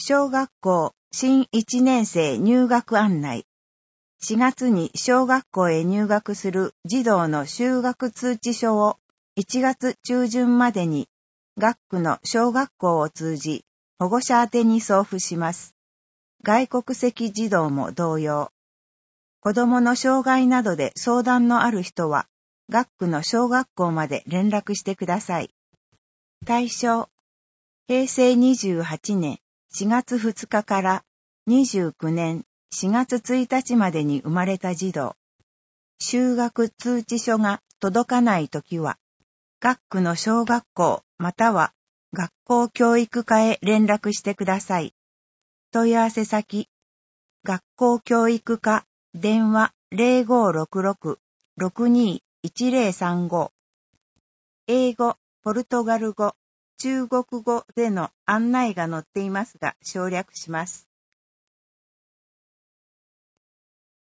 小学校新1年生入学案内。4月に小学校へ入学する児童の就学通知書を1月中旬までに学区の小学校を通じ保護者宛てに送付します。外国籍児童も同様。子供の障害などで相談のある人は学区の小学校まで連絡してください。対象。平成28年4月2日から29年4月1日までに生まれた児童。就学通知書が届かないときは、学区の小学校または学校教育課へ連絡してください。問い合わせ先、学校教育課電話0566-621035。英語、ポルトガル語、中国語での案内が載っていますが省略します。